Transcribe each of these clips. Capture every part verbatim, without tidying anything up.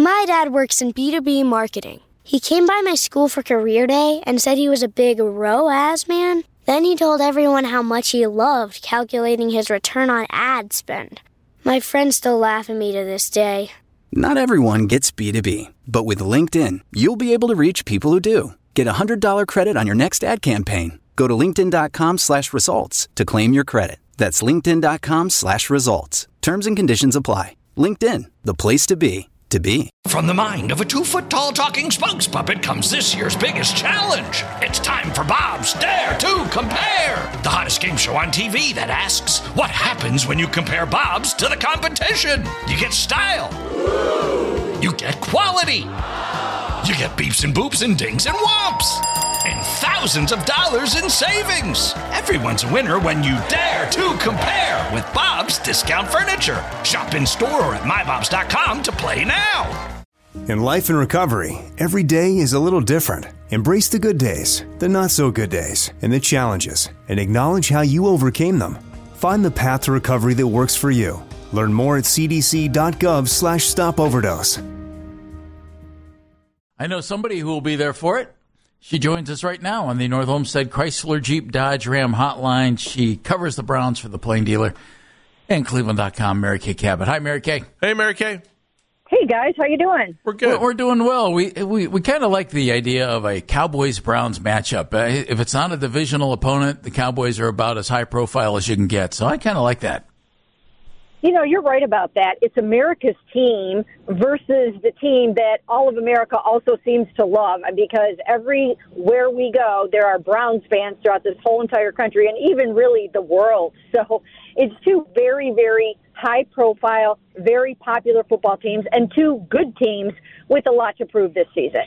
My dad works in B two B marketing. He came by my school for career day and said he was a big R O A S man. Then he told everyone how much he loved calculating his return on ad spend. My friends still laugh at me to this day. Not everyone gets B two B, but with LinkedIn, you'll be able to reach people who do. Get a one hundred dollars credit on your next ad campaign. Go to linkedin.com slash results to claim your credit. That's linkedin.com slash results. Terms and conditions apply. LinkedIn, the place to be, to be. From the mind of a two-foot-tall talking spokes puppet comes this year's biggest challenge. It's time for Bob's Dare to Compare, the hottest game show on T V that asks, what happens when you compare Bob's to the competition? You get style. You get quality. You get beeps and boops and dings and whomps. And thousands of dollars in savings. Everyone's a winner when you dare to compare with Bob's Discount Furniture. Shop in store or at my bobs dot com to play now. In life and recovery, every day is a little different. Embrace the good days, the not so good days, and the challenges, and acknowledge how you overcame them. Find the path to recovery that works for you. Learn more at cdc.gov slash stop overdose. I know somebody who will be there for it. She joins us right now on the North Olmsted Chrysler Jeep Dodge Ram hotline. She covers the Browns for the Plain Dealer and Cleveland dot com, Mary Kay Cabot. Hi, Mary Kay. Hey, Mary Kay. Hey, guys. How you doing? We're good. We're, we're doing well. We we, we kind of like the idea of a Cowboys-Browns matchup. Uh, if it's not a divisional opponent, the Cowboys are about as high profile as you can get. So I kind of like that. You know, you're right about that. It's America's team versus the team that all of America also seems to love, because everywhere we go, there are Browns fans throughout this whole entire country and even really the world. So it's two very, very high-profile, very popular football teams and two good teams with a lot to prove this season.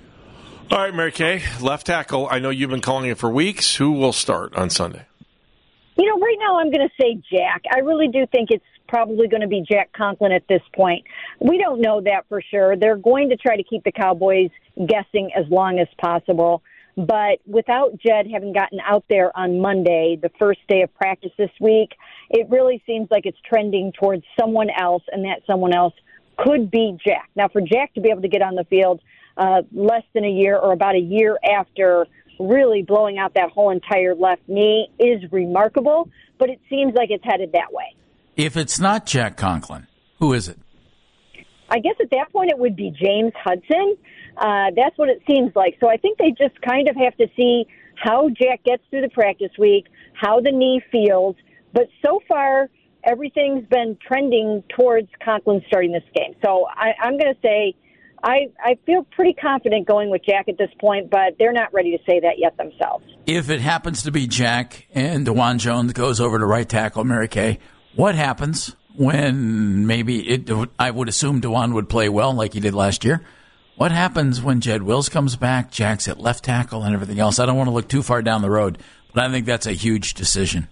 All right, Mary Kay, left tackle. I know you've been calling it for weeks. Who will start on Sunday? You know, right now I'm going to say Jack. I really do think it's probably going to be Jack Conklin at this point. We don't know that for sure. They're going to try to keep the Cowboys guessing as long as possible. But without Jed having gotten out there on Monday, the first day of practice this week, it really seems like it's trending towards someone else, and that someone else could be Jack. Now, for Jack to be able to get on the field uh, less than a year or about a year after really blowing out that whole entire left knee is remarkable, but it seems like it's headed that way. If it's not Jack Conklin, who is it? I guess at that point it would be James Hudson. Uh, that's what it seems like. So I think they just kind of have to see how Jack gets through the practice week, how the knee feels. But so far, everything's been trending towards Conklin starting this game. So I, I'm going to say I, I feel pretty confident going with Jack at this point, but they're not ready to say that yet themselves. If it happens to be Jack and DeJuan Jones goes over to right tackle, Mary Kay, what happens when maybe it, I would assume DeJuan would play well like he did last year? What happens when Jed Wills comes back, Jack's at left tackle and everything else? I don't want to look too far down the road, but I think that's a huge decision.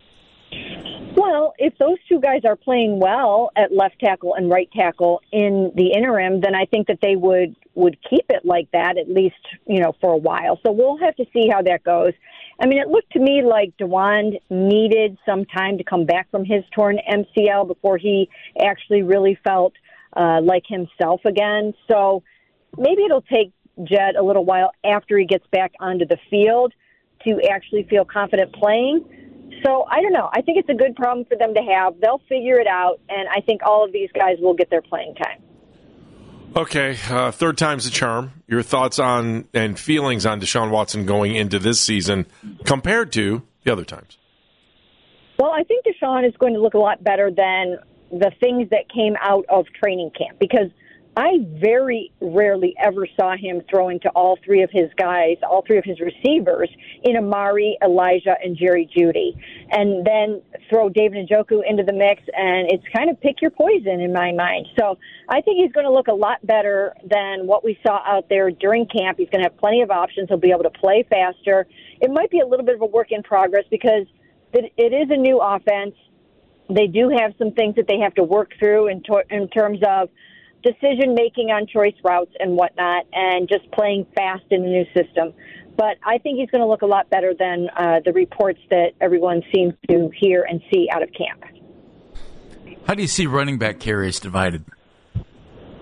Well, if those two guys are playing well at left tackle and right tackle in the interim, then I think that they would, would keep it like that, at least, you know, for a while. So we'll have to see how that goes. I mean, it looked to me like DeJuan needed some time to come back from his torn M C L before he actually really felt uh, like himself again. So maybe it'll take Jed a little while after he gets back onto the field to actually feel confident playing. So I don't know. I think it's a good problem for them to have. They'll figure it out, and I think all of these guys will get their playing time. Okay, uh, third time's the charm. Your thoughts on and feelings on Deshaun Watson going into this season compared to the other times? Well, I think Deshaun is going to look a lot better than the things that came out of training camp, because I very rarely ever saw him throwing to all three of his guys, all three of his receivers in Amari, Elijah, and Jerry Jeudy, and then throw David Njoku into the mix, and it's kind of pick your poison in my mind. So I think he's going to look a lot better than what we saw out there during camp. He's going to have plenty of options. He'll be able to play faster. It might be a little bit of a work in progress because it, it is a new offense. They do have some things that they have to work through in, to- in terms of decision-making on choice routes and whatnot, and just playing fast in the new system. But I think he's going to look a lot better than uh, the reports that everyone seems to hear and see out of camp. How do you see running back carries divided?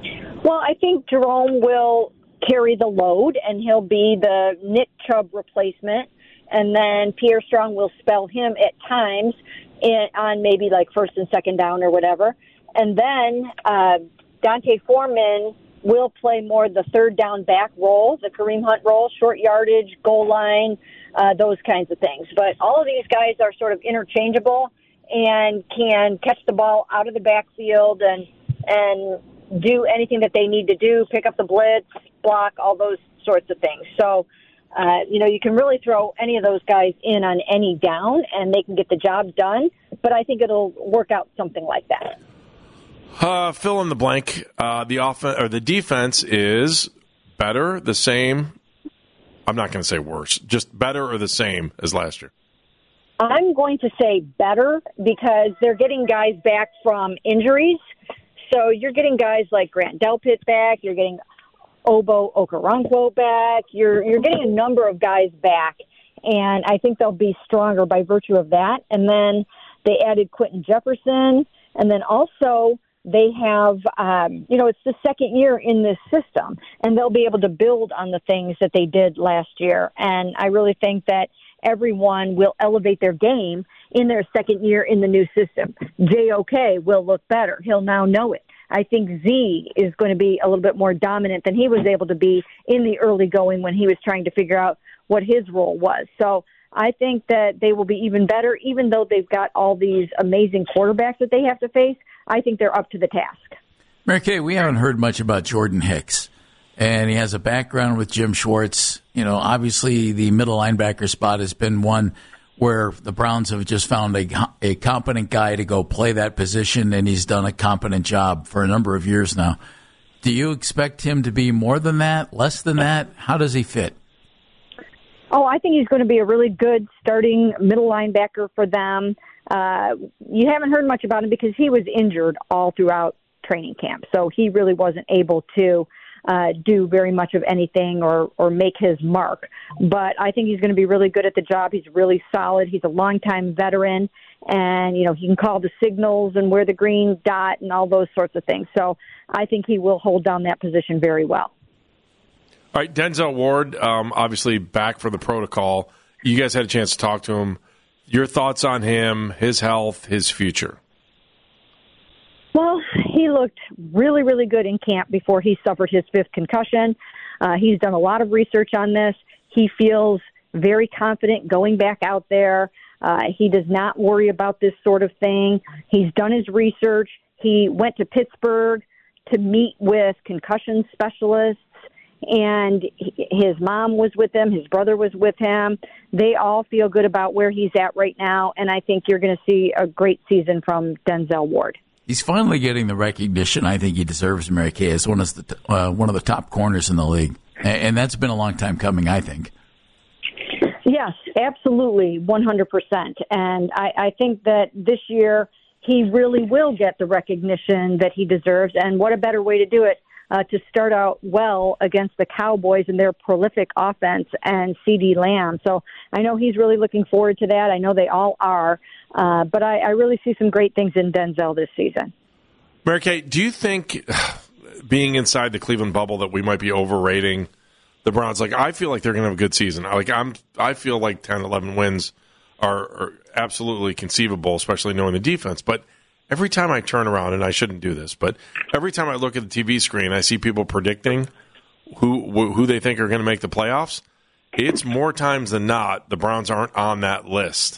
Well, I think Jerome will carry the load, and he'll be the Nick Chubb replacement, and then Pierre Strong will spell him at times in, on maybe like first and second down or whatever. And then uh, Dante Foreman will play more the third down back role, the Kareem Hunt role, short yardage, goal line, uh, those kinds of things. But all of these guys are sort of interchangeable and can catch the ball out of the backfield and and do anything that they need to do, pick up the blitz, block, all those sorts of things. So, uh, you know, you can really throw any of those guys in on any down, and they can get the job done. But I think it'll work out something like that. Uh, fill in the blank. Uh, the offense or the defense is better, the same. I'm not going to say worse, just better or the same as last year. I'm going to say better because they're getting guys back from injuries. So you're getting guys like Grant Delpit back. You're getting Obo Okoronkwo back. You're you're getting a number of guys back, and I think they'll be stronger by virtue of that. And then they added Quentin Jefferson, and then also they have, um, you know, it's the second year in this system, and they'll be able to build on the things that they did last year. And I really think that everyone will elevate their game in their second year in the new system. J O K will look better. He'll now know it. I think Z is going to be a little bit more dominant than he was able to be in the early going when he was trying to figure out what his role was. So I think that they will be even better, even though they've got all these amazing quarterbacks that they have to face. I think they're up to the task. Mary Kay, we haven't heard much about Jordan Hicks, and he has a background with Jim Schwartz. You know, obviously the middle linebacker spot has been one where the Browns have just found a, a competent guy to go play that position, and he's done a competent job for a number of years now. Do you expect him to be more than that, less than that? How does he fit? Oh, I think he's going to be a really good starting middle linebacker for them. Uh, you haven't heard much about him because he was injured all throughout training camp, so he really wasn't able to uh, do very much of anything or, or make his mark. But I think he's going to be really good at the job. He's really solid. He's a longtime veteran, and, you know, he can call the signals and wear the green dot and all those sorts of things. So I think he will hold down that position very well. All right, Denzel Ward, um, obviously back for the protocol. You guys had a chance to talk to him. Your thoughts on him, his health, his future? Well, he looked really, really good in camp before he suffered his fifth concussion. Uh, he's done a lot of research on this. He feels very confident going back out there. Uh, he does not worry about this sort of thing. He's done his research. He went to Pittsburgh to meet with concussion specialists, and his mom was with him. His brother was with him. They all feel good about where he's at right now, and I think you're going to see a great season from Denzel Ward. He's finally getting the recognition I think he deserves, Mary Kay, as one of the uh, one of the top corners in the league, and, and that's been a long time coming, I think. Yes, absolutely, one hundred percent. And I, I think that this year he really will get the recognition that he deserves, and what a better way to do it uh, to start out well against the Cowboys and their prolific offense and CeeDee Lamb. So I know he's really looking forward to that. I know they all are. Uh, but I, I really see some great things in Denzel this season. Mary Kay, do you think being inside the Cleveland bubble that we might be overrating the Browns? Like, I feel like they're going to have a good season. Like, I'm, I feel like ten, eleven wins are, are absolutely conceivable, especially knowing the defense. But every time I turn around, and I shouldn't do this, but every time I look at the T V screen, I see people predicting who who they think are going to make the playoffs. It's more times than not the Browns aren't on that list.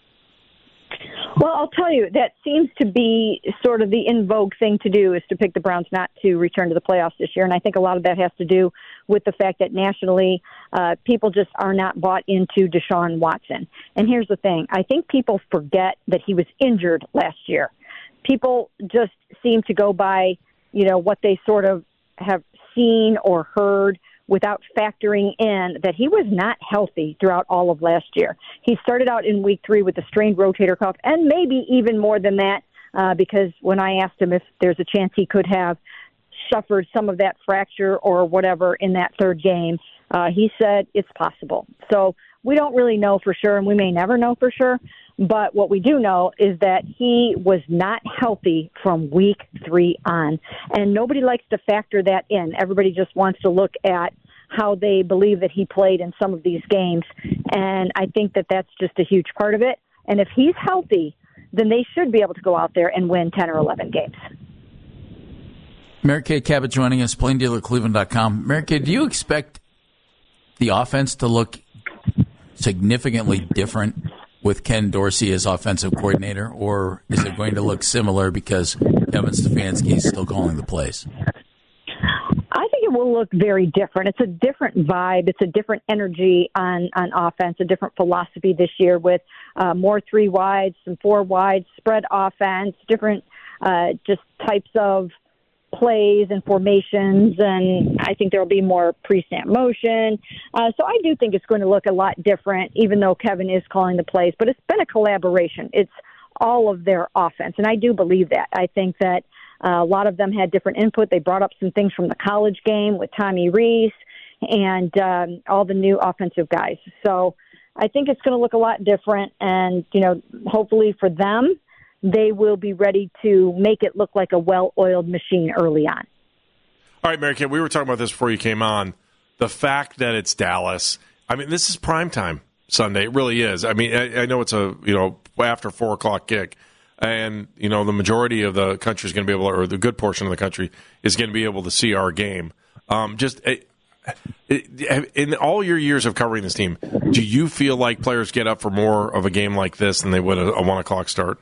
Well, I'll tell you, that seems to be sort of the in vogue thing to do, is to pick the Browns not to return to the playoffs this year. And I think a lot of that has to do with the fact that nationally uh, people just are not bought into Deshaun Watson. And here's the thing. I think people forget that he was injured last year. People just seem to go by, you know, what they sort of have seen or heard without factoring in that he was not healthy throughout all of last year. He started out in week three with a strained rotator cuff, and maybe even more than that, uh, because when I asked him if there's a chance he could have suffered some of that fracture or whatever in that third game, uh, he said it's possible. So we don't really know for sure, and we may never know for sure. But what we do know is that he was not healthy from week three on. And nobody likes to factor that in. Everybody just wants to look at how they believe that he played in some of these games. And I think that that's just a huge part of it. And if he's healthy, then they should be able to go out there and win ten or eleven games. Mary Kay Cabot joining us, plain dealer cleveland dot com. Mary Kay, do you expect the offense to look significantly different with Ken Dorsey as offensive coordinator, or is it going to look similar because Kevin Stefanski is still calling the plays? I think it will look very different. It's a different vibe. It's a different energy on, on offense, a different philosophy this year with uh, more three wides, some four wides, spread offense, different uh, just types of plays and formations, and I think there will be more pre-snap motion. Uh, so I do think it's going to look a lot different, even though Kevin is calling the plays. But it's been a collaboration. It's all of their offense, and I do believe that. I think that uh, a lot of them had different input. They brought up some things from the college game with Tommy Rees and um, all the new offensive guys. So I think it's going to look a lot different, and, you know, hopefully for them, they will be ready to make it look like a well-oiled machine early on. All right, Mary Kay, we were talking about this before you came on. The fact that it's Dallas, I mean, this is primetime Sunday. It really is. I mean, I, I know it's a, you know, after four o'clock kick, and, you know, the majority of the country is going to be able to, or the good portion of the country is going to be able to see our game. Um, just it, it, in all your years of covering this team, do you feel like players get up for more of a game like this than they would a, a one o'clock start?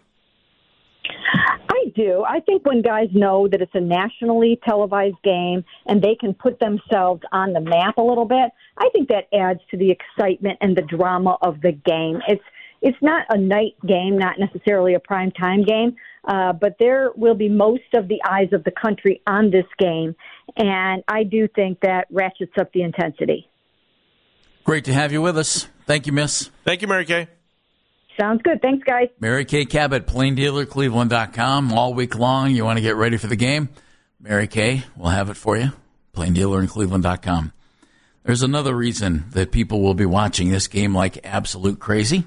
I do. I think when guys know that it's a nationally televised game and they can put themselves on the map a little bit, I think that adds to the excitement and the drama of the game. It's it's not a night game, not necessarily a prime time game, uh, but there will be most of the eyes of the country on this game, and I do think that ratchets up the intensity. Great to have you with us. Thank you, Miss. Thank you, Mary Kay. Sounds good. Thanks, guys. Mary Kay Cabot, plain dealer cleveland dot com. All week long, you want to get ready for the game? Mary Kay will have it for you. plain dealer cleveland dot com. There's another reason that people will be watching this game like absolute crazy.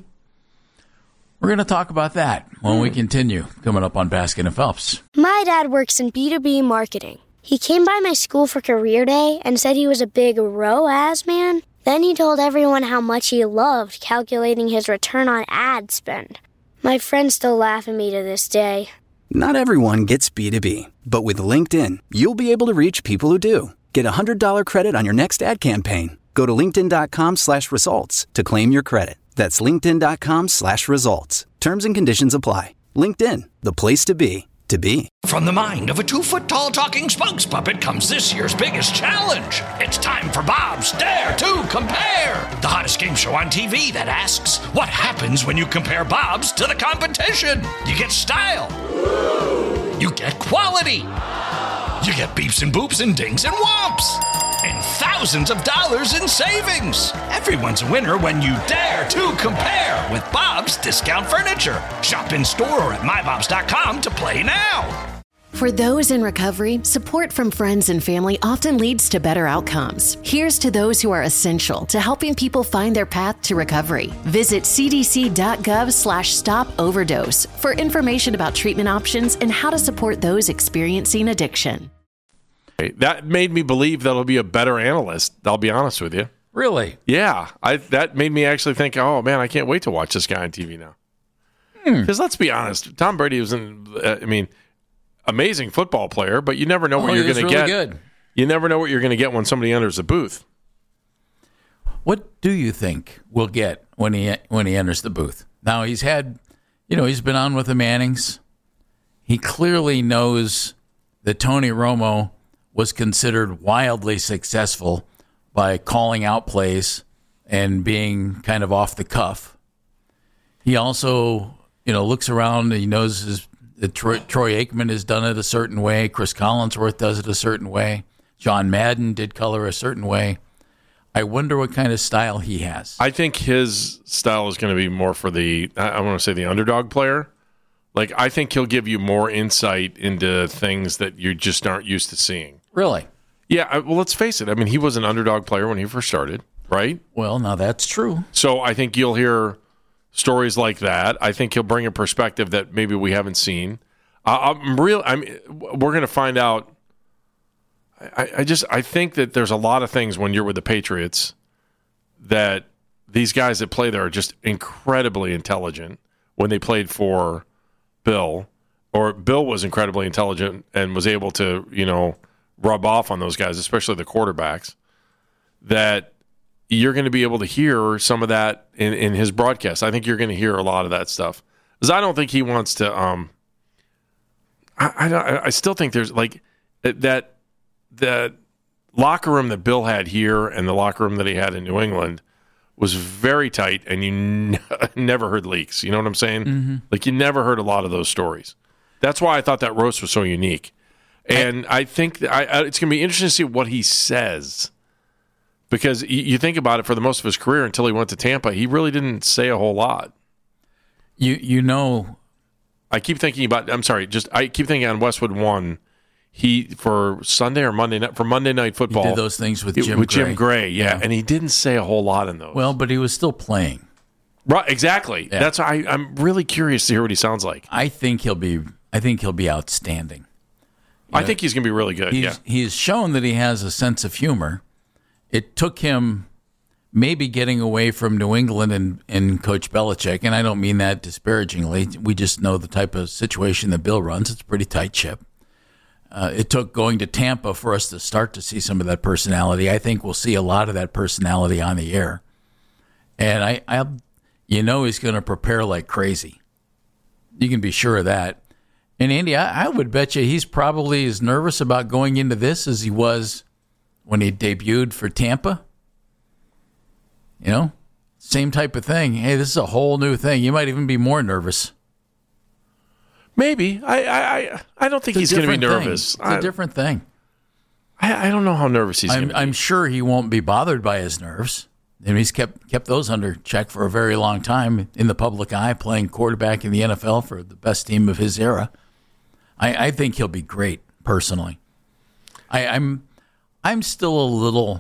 We're going to talk about that when we continue, coming up on Baskin and Phelps. My dad works in B two B marketing. He came by my school for career day and said he was a big R O A S man. Then he told everyone how much he loved calculating his return on ad spend. My friends still laugh at me to this day. Not everyone gets B two B, but with LinkedIn, you'll be able to reach people who do. Get a one hundred dollars credit on your next ad campaign. Go to linkedin.com slash results to claim your credit. That's linkedin.com slash results. Terms and conditions apply. LinkedIn, the place to be, to be. From the mind of a two-foot-tall talking spokes puppet comes this year's biggest challenge. It's time for Bob's Dare to Compare, the hottest game show on T V that asks, what happens when you compare Bob's to the competition? You get style. You get quality. You get beeps and boops and dings and whomps. And thousands of dollars in savings. Everyone's a winner when you dare to compare with Bob's Discount Furniture. Shop in store or at my bobs dot com to play now. For those in recovery, support from friends and family often leads to better outcomes. Here's to those who are essential to helping people find their path to recovery. Visit cdc.gov slash stop overdose for information about treatment options and how to support those experiencing addiction. That made me believe that I'll be a better analyst, I'll be honest with you. Really? Yeah. I, that made me actually think, oh, man, I can't wait to watch this guy on T V now. Because hmm. let's be honest, Tom Brady was in, uh, I mean, amazing football player, but you never know oh, what you're going to really get. Good. You never know what you're going to get when somebody enters the booth. What do you think we'll get when he when he enters the booth? Now, he's had, you know, he's been on with the Mannings. He clearly knows that Tony Romo was considered wildly successful by calling out plays and being kind of off the cuff. He also, you know, looks around and he knows his, that Troy, Troy Aikman has done it a certain way. Chris Collinsworth does it a certain way. John Madden did color a certain way. I wonder what kind of style he has. I think his style is going to be more for the, I want to say the underdog player. Like, I think he'll give you more insight into things that you just aren't used to seeing. Really? Yeah, well, let's face it. I mean, he was an underdog player when he first started, right? Well, now that's true. So I think you'll hear stories like that. I think he'll bring a perspective that maybe we haven't seen. Uh, I'm real. I'm. We're going to find out. I, I just. I think that there's a lot of things when you're with the Patriots that these guys that play there are just incredibly intelligent. When they played for Bill, or Bill was incredibly intelligent and was able to, you know, rub off on those guys, especially the quarterbacks. That you're going to be able to hear some of that in, in his broadcast. I think you're going to hear a lot of that stuff. Because I don't think he wants to um, – I, I, I still think there's like that that locker room that Bill had here and the locker room that he had in New England was very tight, and you n- never heard leaks. You know what I'm saying? Mm-hmm. Like you never heard a lot of those stories. That's why I thought that roast was so unique. And I, I think that I, I, it's going to be interesting to see what he says. Because you think about it, for the most of his career until he went to Tampa, he really didn't say a whole lot. You you know, I keep thinking about. I'm sorry, just I keep thinking on Westwood One. He for Sunday or Monday night for Monday Night Football. He did those things with Jim with Gray. Jim Gray, yeah, yeah, and he didn't say a whole lot in those. Well, but he was still playing. Right, exactly. Yeah. That's why I, I'm really curious to hear what he sounds like. I think he'll be. I think he'll be outstanding. You I know, think he's going to be really good. He's, yeah, he's shown that he has a sense of humor. It took him maybe getting away from New England and, and Coach Belichick, and I don't mean that disparagingly. We just know the type of situation that Bill runs. It's a pretty tight ship. Uh, it took going to Tampa for us to start to see some of that personality. I think we'll see a lot of that personality on the air. And I, I you know he's going to prepare like crazy. You can be sure of that. And, Andy, I, I would bet you he's probably as nervous about going into this as he was when he debuted for Tampa. You know, same type of thing. Hey, this is a whole new thing. You might even be more nervous. Maybe. I I, I don't think It's he's going to be thing. nervous. It's a different thing. I, I don't know how nervous he's going I'm, to be. I'm sure he won't be bothered by his nerves. I mean, he's kept kept those under check for a very long time in the public eye, playing quarterback in the N F L for the best team of his era. I, I think he'll be great, personally. I, I'm I'm still a little...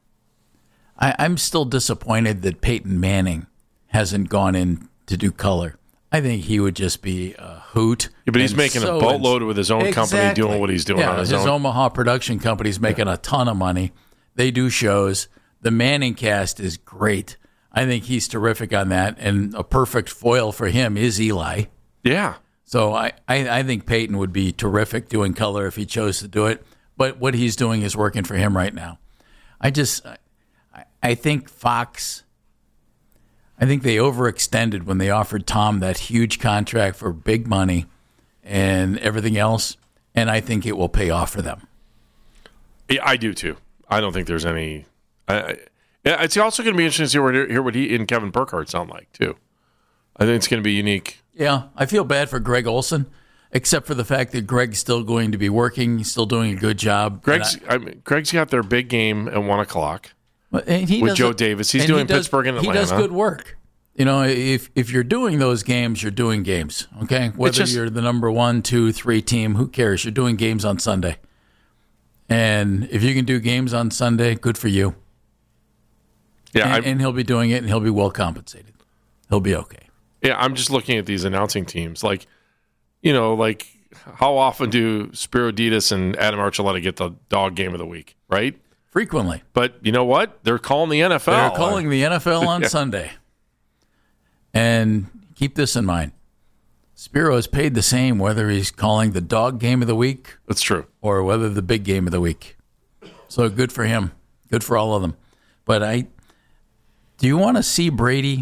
I, I'm still disappointed that Peyton Manning hasn't gone in to do color. I think he would just be a hoot. Yeah, but he's making so a boatload with his own exactly. company doing what he's doing yeah, on his, his own. Omaha production company's making yeah. a ton of money. They do shows. The Manning cast is great. I think he's terrific on that, and a perfect foil for him is Eli. Yeah. So I, I, I think Peyton would be terrific doing color if he chose to do it. But what he's doing is working for him right now. I just... I think Fox, I think they overextended when they offered Tom that huge contract for big money and everything else, and I think it will pay off for them. Yeah, I do too. I don't think there's any. I, it's also going to be interesting to hear what he and Kevin Burkhardt sound like too. I think it's going to be unique. Yeah, I feel bad for Greg Olson, except for the fact that Greg's still going to be working, he's still doing a good job. Greg's I, I mean, Greg's got their big game at one o'clock. And he with does Joe it, Davis. He's and doing he does, Pittsburgh and Atlanta. He does good work. You know, if if you're doing those games, you're doing games, okay? Whether just, you're the number one, two, three team, who cares? You're doing games on Sunday. And if you can do games on Sunday, good for you. Yeah, and, and he'll be doing it, and he'll be well compensated. He'll be okay. Yeah, I'm just looking at these announcing teams. Like, you know, like how often do Spiro Ditas and Adam Archuleta get the dog game of the week, right? Frequently. But you know what? They're calling the N F L. They're calling the N F L on yeah. Sunday. And keep this in mind. Spiro is paid the same whether he's calling the dog game of the week. That's true. Or whether the big game of the week. So good for him. Good for all of them. But I, do you want to see Brady?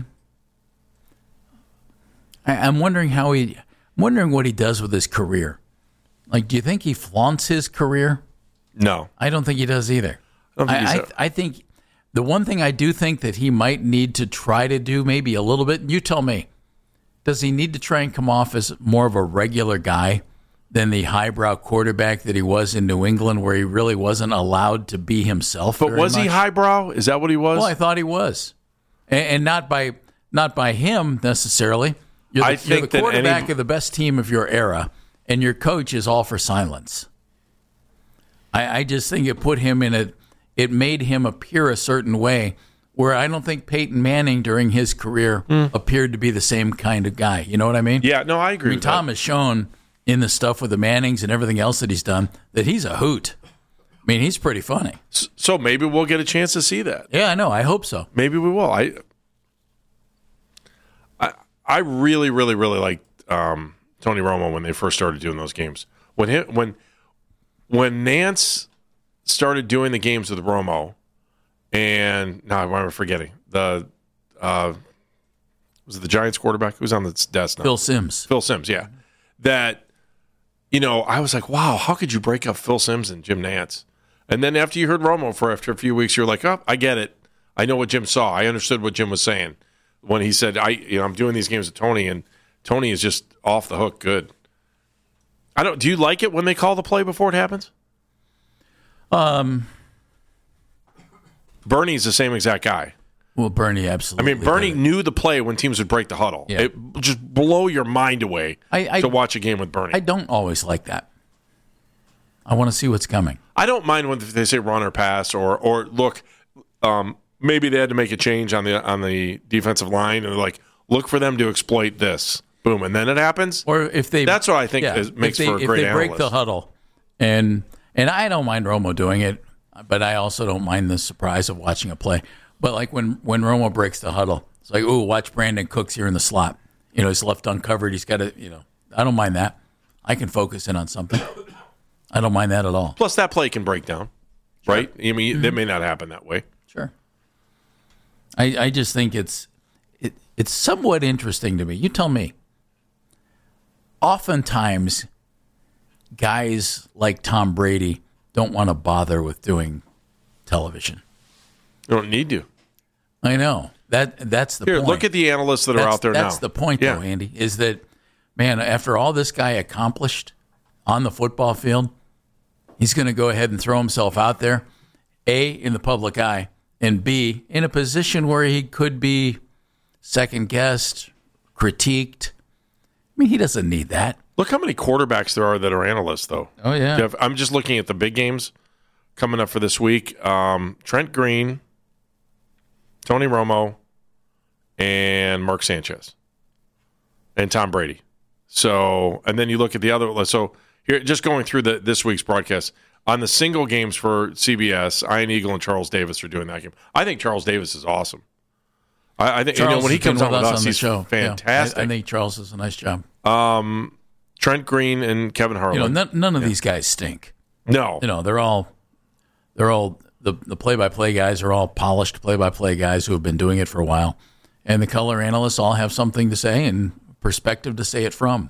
I, I'm wondering how he, I'm wondering what he does with his career. Like, do you think he flaunts his career? No. I don't think he does either. I, don't think I, he's I, I think the one thing I do think that he might need to try to do maybe a little bit, you tell me, does he need to try and come off as more of a regular guy than the highbrow quarterback that he was in New England where he really wasn't allowed to be himself? But was much? he highbrow? Is that what he was? Well, I thought he was. And, and not by not by him necessarily. You're the, I think you're the quarterback any... of the best team of your era, and your coach is all for silence. I, I just think it put him in a, it made him appear a certain way where I don't think Peyton Manning during his career mm. appeared to be the same kind of guy. You know what I mean? Yeah, no, I agree I mean, with Tom that. has shown in the stuff with the Mannings and everything else that he's done that he's a hoot. I mean, he's pretty funny. So maybe we'll get a chance to see that. Yeah, I know. I hope so. Maybe we will. I I, I really, really, really liked um, Tony Romo when they first started doing those games. When he, when when Nance started doing the games with Romo, and now I'm forgetting the uh, was it the Giants quarterback who's on the desk now? Phil Simms. Phil Simms, yeah. That you know, I was like, wow, how could you break up Phil Simms and Jim Nance? And then after you heard Romo for after a few weeks, you're like, oh, I get it. I know what Jim saw. I understood what Jim was saying when he said, "I, you know, I'm doing these games with Tony, and Tony is just off the hook good." I don't. Do you like it when they call the play before it happens? Um, Bernie's the same exact guy. Well, Bernie absolutely. I mean, Bernie did. knew the play when teams would break the huddle. Yeah. It just blow your mind away I, I, to watch a game with Bernie. I don't always like that. I want to see what's coming. I don't mind when they say run or pass or or look. Um, maybe they had to make a change on the on the defensive line, and like look for them to exploit this. Boom, and then it happens. Or if they, that's what I think yeah, is, makes if they, for a great if they break analyst. the huddle, and and I don't mind Romo doing it, but I also don't mind the surprise of watching a play. But like when when Romo breaks the huddle, it's like, ooh, watch Brandon Cooks here in the slot. You know, he's left uncovered. He's got to, you know, I don't mind that. I can focus in on something. I don't mind that at all. Plus, that play can break down, Sure. right? I mean, Mm-hmm. that may not happen that way. Sure. I I just think it's it, it's somewhat interesting to me. You tell me. Oftentimes, guys like Tom Brady don't want to bother with doing television. You don't need to. I know. That that's the Here, point. look at the analysts that are That's- out there now. That's the point, Yeah. though, Andy, is that, man, after all this guy accomplished on the football field, he's going to go ahead and throw himself out there, A, in the public eye, and B, in a position where he could be second-guessed, critiqued. I mean, he doesn't need that. Look how many quarterbacks there are that are analysts, though. Oh, yeah. Jeff, I'm just looking at the big games coming up for this week. Um, Trent Green, Tony Romo, and Mark Sanchez, and Tom Brady. So, and then you look at the other. So here, just going through the this week's broadcast on the single games for C B S, Ian Eagle and Charles Davis are doing that game. I think Charles Davis is awesome. I, I think Charles you know, when he has been comes on with us, on the he's show. fantastic. Yeah, I, I think Charles does a nice job. Um, Trent Green and Kevin Harlan. You know, none, none of these guys stink. No, You know, they're all they're all the the play-by-play guys are all polished play-by-play guys who have been doing it for a while, and the color analysts all have something to say and perspective to say it from.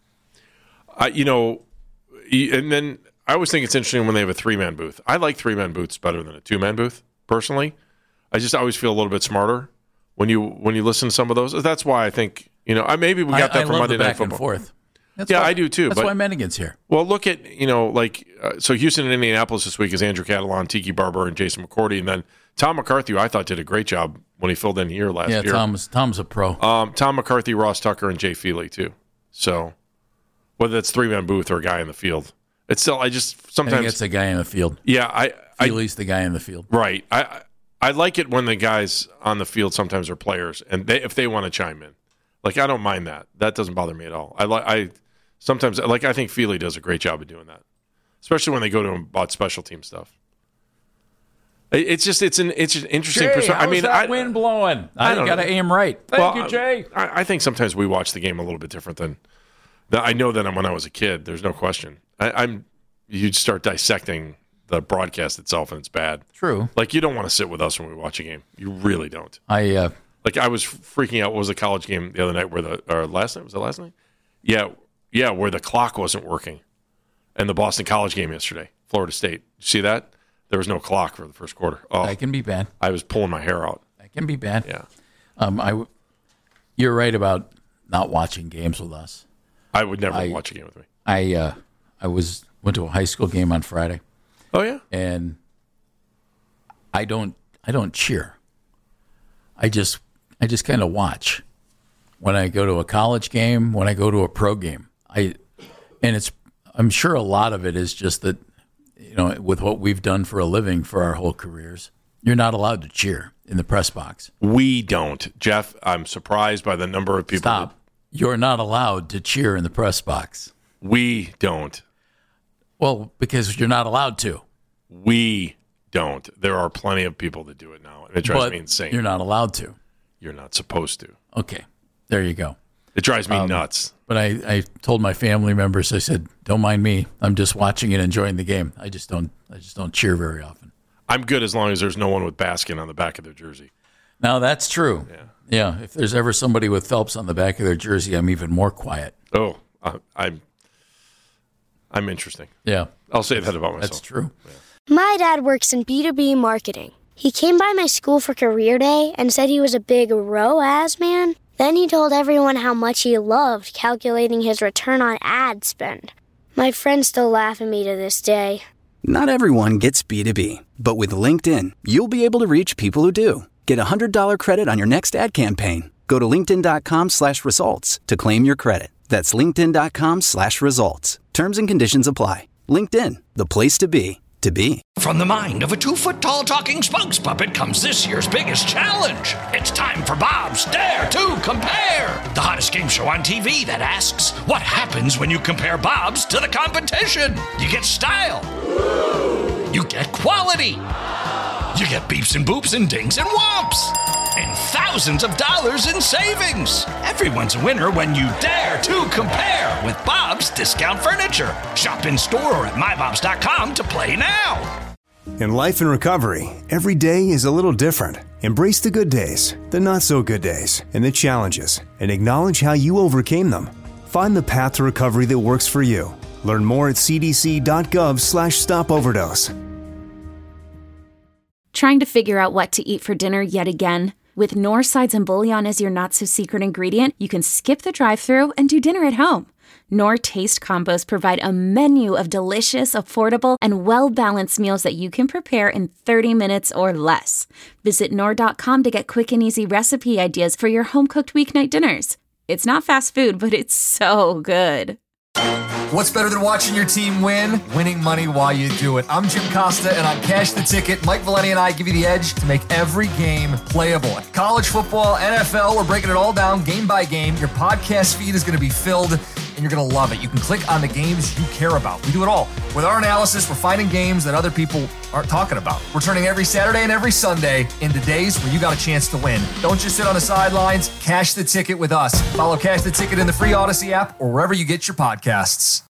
I, you know, and then I always think it's interesting when they have a three-man booth. I like three-man booths better than a two-man booth, personally. I just always feel a little bit smarter when you when you listen to some of those. That's why I think, you know, I maybe we got I, that I from love Monday the Night back Football. and forth. That's Yeah, why, I do too. That's but, why Mennigan's here. Well, look at, you know, like, uh, so Houston and Indianapolis this week is Andrew Catalan, Tiki Barber, and Jason McCourty. And then Tom McCarthy, who I thought did a great job when he filled in here last Yeah, year. Tom's Tom's a pro. Um, Tom McCarthy, Ross Tucker, and Jay Feely, too. So whether it's three-man booth or a guy in the field, it's still, I just I sometimes. think it's the guy in the field. yeah, I. I Feely's the guy in the field. Right. I I I like it when the guys on the field sometimes are players, and they if they want to chime in, like I don't mind that. That doesn't bother me at all. I like I sometimes like I think Feely does a great job of doing that, especially when they go to him about special team stuff. It- It's just it's an it's an interesting. Jay, perso- how's I mean, that I, wind blowing? I I, don't got to know. aim right. Thank well, you, Jay. I, I think sometimes we watch the game a little bit different than. That I know that when I was a kid. There's no question. I, I'm you start dissecting the broadcast itself, and it's bad. True. Like, you don't want to sit with us when we watch a game. You really don't. I uh, Like, I was freaking out. What was the college game the other night where the, or last night? Was it last night? Yeah. Yeah, where the clock wasn't working. And the Boston College game yesterday, Florida State. Did you see that? There was no clock for the first quarter. Oh, that can be bad. I was pulling my hair out. That can be bad. Yeah. Um, I, you're right about not watching games with us. I would never I- watch a game with me. I uh, I was went to a high school game on Friday, Oh, yeah? and I don't I don't cheer. I just I just kind of watch. When I go to a college game, when I go to a pro game, I and it's I'm sure a lot of it is just that, you know, with what we've done for a living for our whole careers, You're not allowed to cheer in the press box. We don't. Jeff, I'm surprised by the number of people. Stop. That, You're not allowed to cheer in the press box. We don't. Well, because you're not allowed to. We don't. There are plenty of people that do it now. It drives but me insane. You're not allowed to. You're not supposed to. Okay. There you go. It drives me um, nuts. But I, I told my family members, I said, don't mind me. I'm just watching and enjoying the game. I just don't I just don't cheer very often. I'm good as long as there's no one with Baskin on the back of their jersey. Now, that's true. Yeah. Yeah. If there's ever somebody with Phelps on the back of their jersey, I'm even more quiet. Oh, uh, I'm I'm interesting. Yeah. I'll say that about myself. That's true. Yeah. My dad works in B two B marketing. He came by my school for career day and said he was a big R O A S man. Then he told everyone how much he loved calculating his return on ad spend. My friends still laugh at me to this day. Not everyone gets B two B, but with LinkedIn, you'll be able to reach people who do. Get a one hundred dollars credit on your next ad campaign. Go to linkedin.com slash results to claim your credit. That's linkedin.com slash results. Terms and conditions apply. LinkedIn, the place to be, to be. From the mind of a two-foot-tall talking spokes puppet comes this year's biggest challenge. It's time for Bob's Dare to Compare, the hottest game show on T V that asks, what happens when you compare Bob's to the competition? You get style. You get quality. You get beeps and boops and dings and whomps. And thousands of dollars in savings. Everyone's a winner when you dare to compare with Bob's Discount Furniture. Shop in store or at my bobs dot com to play now. In life and recovery, every day is a little different. Embrace the good days, the not so good days, and the challenges, and acknowledge how you overcame them. Find the path to recovery that works for you. Learn more at cdc.gov slash stop overdose. Trying to figure out what to eat for dinner yet again? With Knorr Sides and Bouillon as your not-so-secret ingredient, you can skip the drive-thru and do dinner at home. Knorr Taste Combos provide a menu of delicious, affordable, and well-balanced meals that you can prepare in thirty minutes or less. Visit Knorr dot com to get quick and easy recipe ideas for your home-cooked weeknight dinners. It's not fast food, but it's so good. What's better than watching your team win? Winning money while you do it. I'm Jim Costa, and on Cash the Ticket, Mike Valenti and I give you the edge to make every game playable. College football, N F L, we're breaking it all down game by game. Your podcast feed is going to be filled, and you're going to love it. You can click on the games you care about. We do it all. With our analysis, we're finding games that other people aren't talking about. We're turning every Saturday and every Sunday into days where you got a chance to win. Don't just sit on the sidelines. Cash the Ticket with us. Follow Cash the Ticket in the free Odyssey app or wherever you get your podcasts.